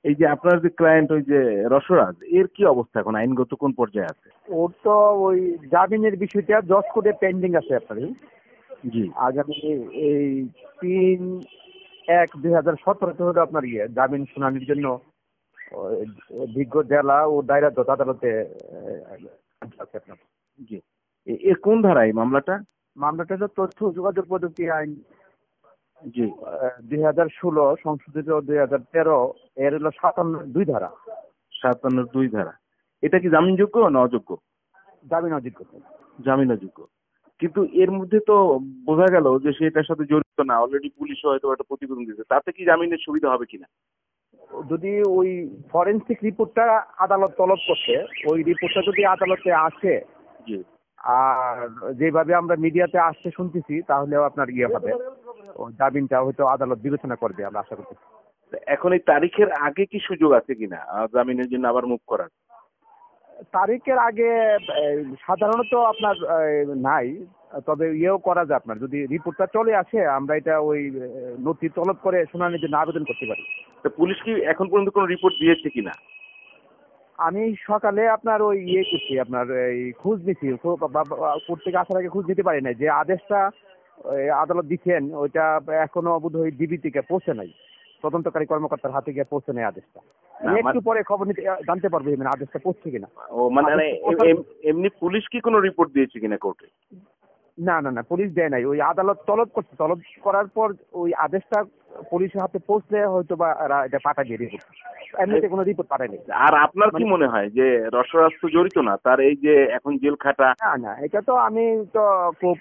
এই যে আপনার যে ক্লায়েন্ট ওই যে রসরাজ, এর কি অবস্থা এখন, আইনগত কোন পর্যায়ে আছে? ওর তো ওই জামিনের বিষয়টা জজ কোর্টে পেন্ডিং আছে আপনার। জি। আগামী এই ৩/১/২০১৭ হলো আপনার জামিন শুনানির জন্য ওই বিজ্ঞ জেলা ও দায়রা জজ আদালতে আছে আপনার। জি। এর কোন ধারায় মামলাটা? মামলাটা হলো তথ্য ও যোগাযোগ প্রযুক্তি আইন জি। ২০১৬ সংশোধিত ২০১৩ এর হলো ৫৭(২) ধারা। ৫৭(২) ধারা। এটা কি জামিনযোগ্য না অযোগ্য? জামিন অযোগ্য। জামিন অযোগ্য। কিন্তু এর মধ্যে তো বোঝা গেল যে সে এটার সাথে জড়িত না, অলরেডি পুলিশও হয়তো একটা প্রতিবেদন দিয়েছে, তাতে কি জামিনের সুবিধা হবে কিনা? যদি ওই ফরেনসিক রিপোর্টটা আদালত তলব করছে, ওই রিপোর্টটা যদি আদালতে আসে, জি। আর যেভাবে আমরা মিডিয়াতে আসতে শুনতেছি, তাহলেও আপনার হবে, ও জামিনটা হয়তো আদালত বিবেচনা করবে আমরা আশা করতেছি। এখন এই তারিখের আগে কি সুযোগ আছে কিনা জামিনের জন্য আবার মুভ করার? তারিখের আগে সাধারণত আপনার নাই, তবে করা যায় আপনার যদি রিপোর্টটা চলে আসে, আমরা এটা ওই নথি তলব করে শুনানির জন্য আবেদন করতে পারি। তা পুলিশ কি এখন পর্যন্ত কোনো রিপোর্ট দিয়েছে কিনা? আমি সকালে আপনার ওই করছি, আপনার এই খোঁজ নিচ্ছি, কোর্ট থেকে আসার আগে খোঁজ নিতে পারি না, যে আদেশটা আদালত দিচ্ছেন ওইটা এখনো বোধহয় ডিবি থেকে পৌঁছে নাই, তদন্তকারী কর্মকর্তার হাতে গিয়ে পৌঁছে নেই আদেশটা। একটু পরে খবর নিতে জানতে পারবো আদেশটা পৌঁছে কিনা। ও মানে এমনি পুলিশ কি কোনো রিপোর্ট দিয়েছে কিনা কোর্টে? না না না, পুলিশ দেয় নাই, ওই আদালত তলব করছে, তলব করার পর ওই আদেশটা পুলিশের হাতে পৌঁছলে হয়তো বা এটা পাঠা দিয়ে রিপোর্ট, এমনিতে কোনো রিপোর্ট পাঠায়নি। আর আপনার কি মনে হয় যে রসরাজ তো জড়িত না, তার এই যে এখন জেল খাটা? না না, এটা তো আমি তো খুব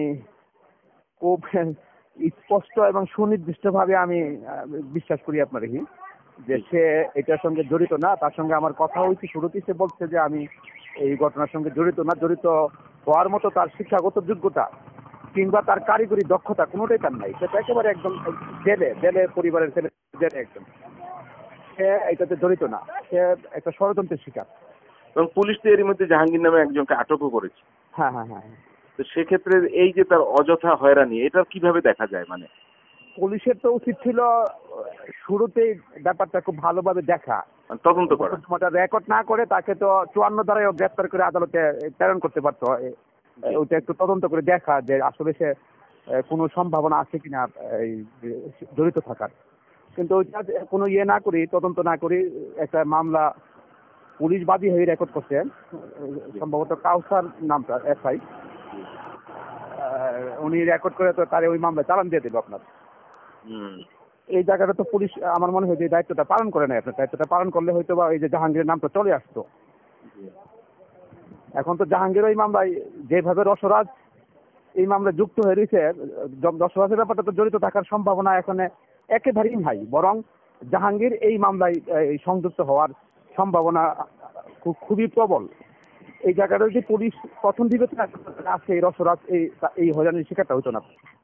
খুব স্পষ্ট এবং সুনির্দিষ্টভাবে আমি বিশ্বাস করি আপনার যে সে এটার সঙ্গে জড়িত না। তার সঙ্গে আমার কথা হয়েছে, শুরুতেই সে বলছে যে আমি এই ঘটনার সঙ্গে জড়িত না, জড়িত হওয়ার মতো তার শিক্ষাগত যোগ্যতা কিংবা তার কারিগরি দক্ষতা কোনোটাই তার নাই। সেটা একেবারে একদম জেলে পরিবারের ছেলে, জেলে একদম, সে এটাতে জড়িত না, সে একটা ষড়যন্ত্রের শিকার। এবং পুলিশ তো এরই মধ্যে জাহাঙ্গীর নামে একজনকে আটকও করেছে। হ্যাঁ হ্যাঁ হ্যাঁ। তো সেক্ষেত্রে এই যে তার অযথা হয়রানি, এটা কিভাবে দেখা যায়? মানে পুলিশের তো উচিত ছিল শুরুতেই ব্যাপারটা খুব ভালোভাবে দেখা, তদন্ত করা। রেকর্ড না করে তাকে তো ৫৪ ধারায় গ্রেফতার করে আদালতে প্রেরণ করতে পারতো। ওইটা একটু তদন্ত করে দেখা যে আসলে সে কোনো সম্ভাবনা আছে কিনা এই জড়িত থাকার। কিন্তু ওইটা কোনো না করি, তদন্ত না করি, একটা মামলা পুলিশ বাদী হয়ে রেকর্ড করছে, সম্ভবত কাউসার নামটা এসআই, উনি রেকর্ড করে তো তারে ওই মামলা চালান দিয়ে দেবে আপনার। এই জায়গাটা তো পুলিশ আমার মনে হয় যে দায়িত্বটা পালন করে নাই। আপনার দায়িত্বটা পালন করলে হয়তো বা এই যে জাহাঙ্গীরের নামটা চলে আসতো। এখন তো জাহাঙ্গীর ওই মামলায় যেভাবে রসরাজ এই মামলায় যুক্ত হয়ে রয়েছে, রসরাজের ব্যাপারটা তো জড়িত থাকার সম্ভাবনা এখন একেবারেই নাই, বরং জাহাঙ্গীর এই মামলায় সংযুক্ত হওয়ার সম্ভাবনা খুবই প্রবল। এই জায়গাটা যদি পুলিশ প্রথম বিবেচনা আছে, রসরাজ এই হয়রানির শিকারটা হইতো না।